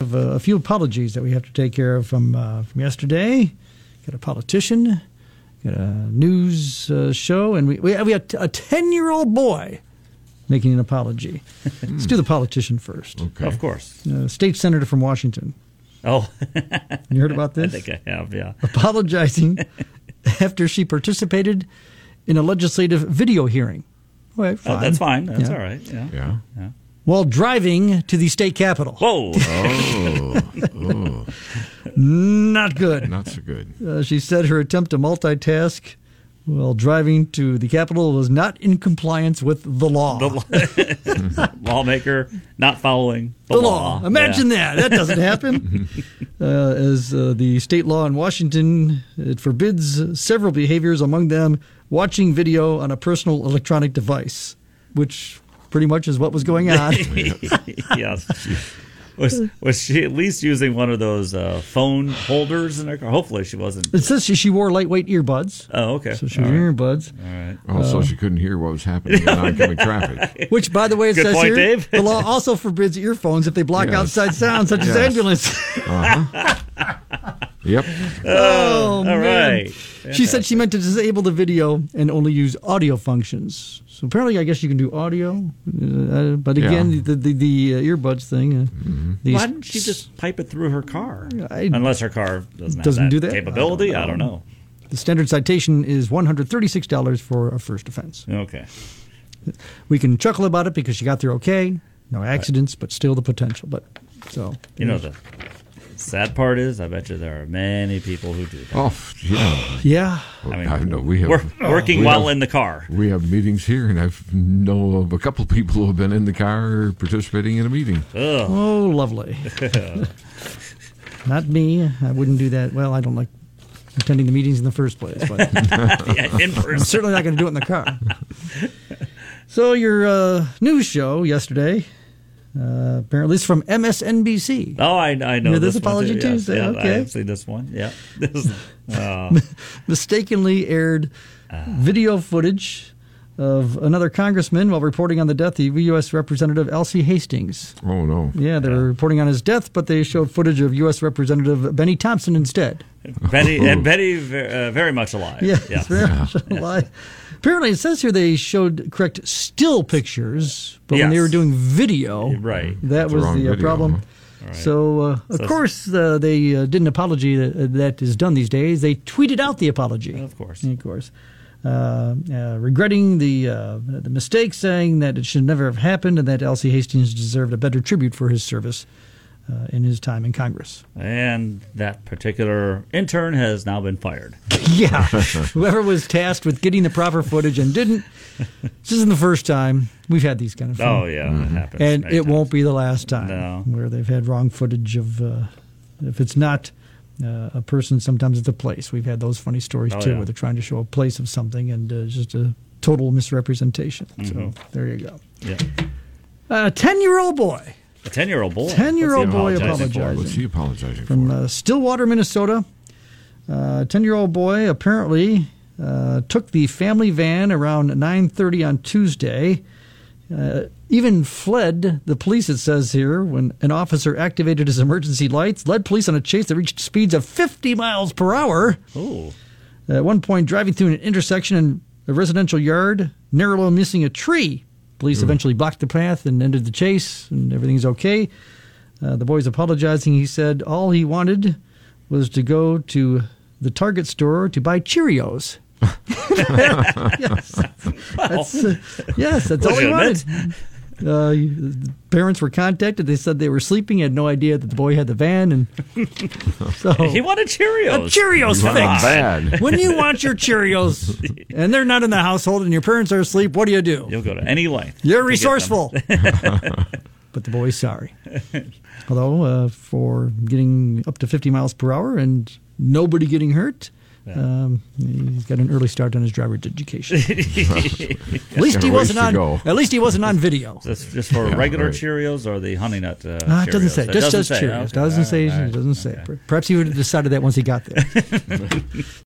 have a few apologies that we have to take care of from yesterday. Got a politician, got a news show, and we have a 10-year-old boy making an apology. Let's do the politician first. Okay. Of course. State senator from Washington. Oh. You heard about this? I think I have, yeah. Apologizing after she participated in a legislative video hearing. Well, fine. Oh, that's fine. That's Yeah. all right. Yeah. Yeah. While driving to the state capitol. Whoa. Oh. Not good. Not so good. She said her attempt to multitask while driving to the Capitol was not in compliance with the law. Lawmaker not following the law. Imagine that. That doesn't happen. As the state law in Washington, it forbids several behaviors, among them watching video on a personal electronic device, which pretty much is what was going on. Yes. Was she at least using one of those phone holders in her car? Hopefully she wasn't. It says she wore lightweight earbuds. Oh, okay. So she was wearing earbuds. All right. Also, she couldn't hear what was happening in oncoming traffic. Which, by the way, it Good says point, here, Dave. the law also forbids earphones if they block Yes. outside sounds, such as Yes. ambulance. Yep. Oh, All man. right. She said she meant to disable the video and only use audio functions. So apparently, I guess you can do audio, but again, Yeah. the earbuds thing. Why didn't she just pipe it through her car? I- Unless her car doesn't Doesn't do have that? capability? I I don't don't know. The standard citation is $136 for a first offense. Okay. We can chuckle about it because she got there okay, no accidents, but still the potential. But so You know, the sad part is, I bet you there are many people who do that. Oh, yeah. yeah. I mean, know we have working we while have- in the car. We have meetings here, and I know of a couple of people who have been in the car participating in a meeting. Ugh. Oh, lovely. Not me. I wouldn't do that. Well, I don't like attending the meetings in the first place, but Yeah, in I'm person. certainly not going to do it in the car. So your news show yesterday, apparently it's from MSNBC. Oh, I know This this one Apology too, yes. Tuesday, Yeah, okay. I have seen this one. Yeah. This, Mistakenly aired video footage of another congressman while reporting on the death of U.S. Representative Elsie Hastings. Oh, no. Yeah, they were reporting on his death, but they showed footage of U.S. Representative Benny Thompson instead. Betty very much alive. Yeah, Yes. very much alive. Apparently, it says here they showed correct still pictures, but when they Yes. were doing video, Right. that The was wrong the video, problem. huh? Right. So, of So- course, they did an apology that is done these days. They tweeted out the apology. Of course. Of course. Regretting the mistake, saying that it should never have happened and that Elsie Hastings deserved a better tribute for his service in his time in Congress. And that particular intern has now been fired. Yeah. Whoever was tasked with getting the proper footage and didn't, this isn't the first time. We've had these kind of things. Oh, yeah, it happens. And many it won't times. be the last time No. where they've had wrong footage of, if it's not a person, sometimes it's a place. We've had those funny stories, Oh, too, yeah. where they're trying to show a place of something and it's just a total misrepresentation. So there you go. Yeah. A 10-year-old boy. A 10-year-old boy. 10-year-old What's he boy apologizing for? apologizing. What's he apologizing From for? Stillwater, Minnesota. 10-year-old boy apparently took the family van around 9:30 on Tuesday. Even fled the police, it says here, when an officer activated his emergency lights, led police on a chase that reached speeds of 50 miles per hour. Oh. At one point, driving through an intersection in a residential yard, narrowly missing a tree. Police eventually blocked the path and ended the chase, and everything's okay. The boy's apologizing. He said all he wanted was to go to the Target store to buy Cheerios. Yes, that's all he wanted. The parents were contacted. They said they were sleeping, had no idea that the boy had the van, and so He wanted Cheerios. a Cheerios Not fix. bad. When you want your Cheerios and they're not in the household and your parents are asleep, what do? You'll go to any length. You're to get them. resourceful. But the boy's sorry. Although for getting up to 50 miles per hour and nobody getting hurt, he's got an early start on his driver's education. At least he Got a ways wasn't to on. go. At least he wasn't on video. That's just for Yeah, regular right. Cheerios or the Honey Nut It Cheerios? doesn't say. It Just doesn't says say. Cheerios. Okay. Doesn't say. All right. It doesn't say. Okay. Perhaps he would have decided that once he got there.